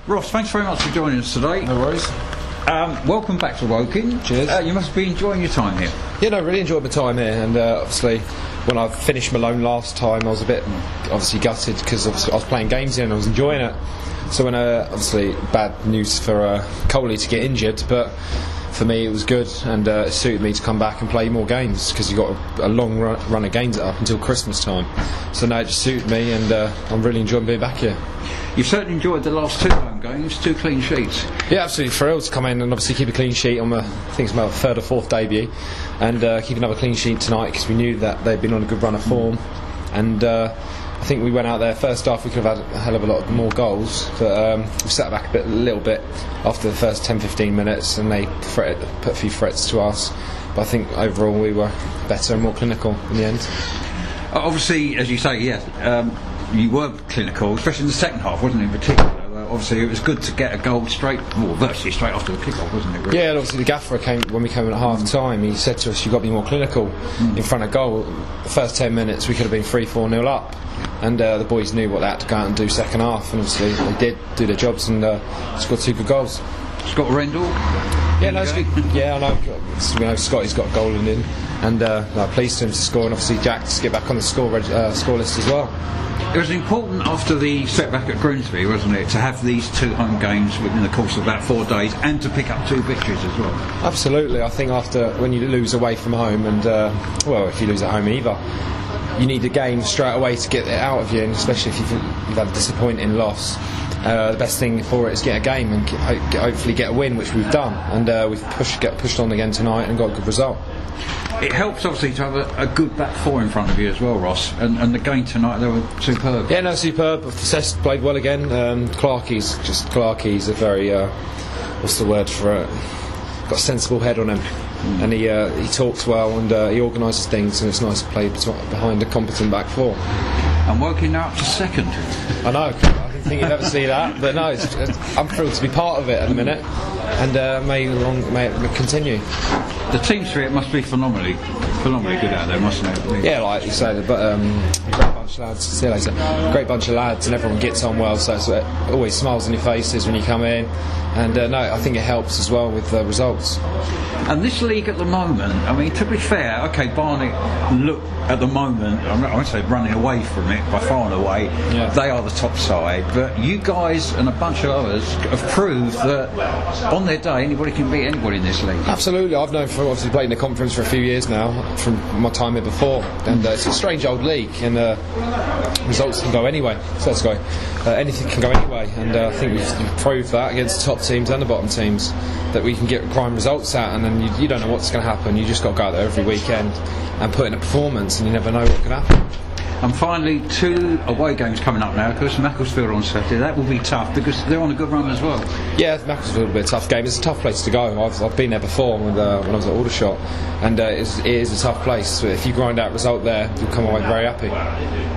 Ross, thanks very much for joining us today. No worries. Welcome back to Woking. Cheers. You must be enjoying your time here. Yeah, no, really enjoyed my time here, and obviously when I finished Malone last time I was a bit obviously gutted because I was playing games here and I was enjoying it. So when obviously bad news for Coley to get injured, but for me it was good, and it suited me to come back and play more games because you got a long run of games up until Christmas time. So now it just suited me, and I'm really enjoying being back here. You've certainly enjoyed the last 2 home games, 2 clean sheets. Yeah, absolutely thrilled to come in and obviously keep a clean sheet on I think it's my 3rd or 4th debut, and keep another clean sheet tonight because we knew that they'd been on a good run of form, and I think we went out there first half we could have had a hell of a lot more goals, but we sat back a little bit after the first 10-15 minutes, and they put a few threats to us, but I think overall we were better and more clinical in the end. Obviously, as you say, you were clinical, especially in the second half, wasn't it, in particular? Obviously, it was good to get a goal virtually straight after the kick-off, wasn't it? Really? Yeah, and obviously the gaffer when we came in at half-time, he said to us, you've got to be more clinical in front of goal. The first 10 minutes we could have been 3-4-0 up, and the boys knew what they had to go out and do second half, and obviously they did do their jobs and scored 2 good goals. Scott Rendell? Yeah, no, it's good. Yeah, I know Scotty's got a goal in, and I'm pleased to him to score, and obviously Jack to get back on the score list as well. It was important after the setback at Grimsby, wasn't it, to have these 2 home games within the course of about 4 days and to pick up 2 victories as well? Absolutely. I think when you lose away from home, and if you lose at home either, you need a game straight away to get it out of you, and especially if you've had a disappointing loss. The best thing for it is get a game and hopefully get a win, which we've done, and we've pushed on again tonight and got a good result. It helps obviously to have a good back 4 in front of you as well, Ross, and the game tonight, they were superb. Yeah, no, superb. Cesc played well again. Clarkey's a very what's the word for it, got a sensible head on him, and he talks well, and he organises things, and it's nice to play behind a competent back 4. And Woking now up to 2nd. I know, I didn't think you'd ever see that, but no, I'm thrilled to be part of it at the minute, and may it continue. The team spirit must be phenomenally good out there, mustn't it? Yeah, like you say, but great bunch of lads. See you later. Great bunch of lads, and everyone gets on well, so it always smiles on your faces when you come in, and no, I think it helps as well with the results. And this league at the moment, I mean, to be fair, okay, Barnet look at the moment, I won't say running away from it, by far and away, they are the top side, but you guys and a bunch of others have proved that on their day anybody can beat anybody in this league. Absolutely. I've known obviously played in the conference for a few years now, from my time here before, and it's a strange old league, and results can go anyway, so let's go. Anything can go anyway, and I think we've proved that against the top teams and the bottom teams, that we can get prime results out, and then you don't know what's going to happen. You just got to go out there every weekend and put in a performance, and you never know what can happen. And finally, 2 away games coming up now, because Macclesfield on Saturday. That will be tough because they're on a good run as well. Yeah, Macclesfield will be a tough game. It's a tough place to go. I've been there before when I was at Aldershot, and it is a tough place. If you grind out a result there, you'll come away very happy.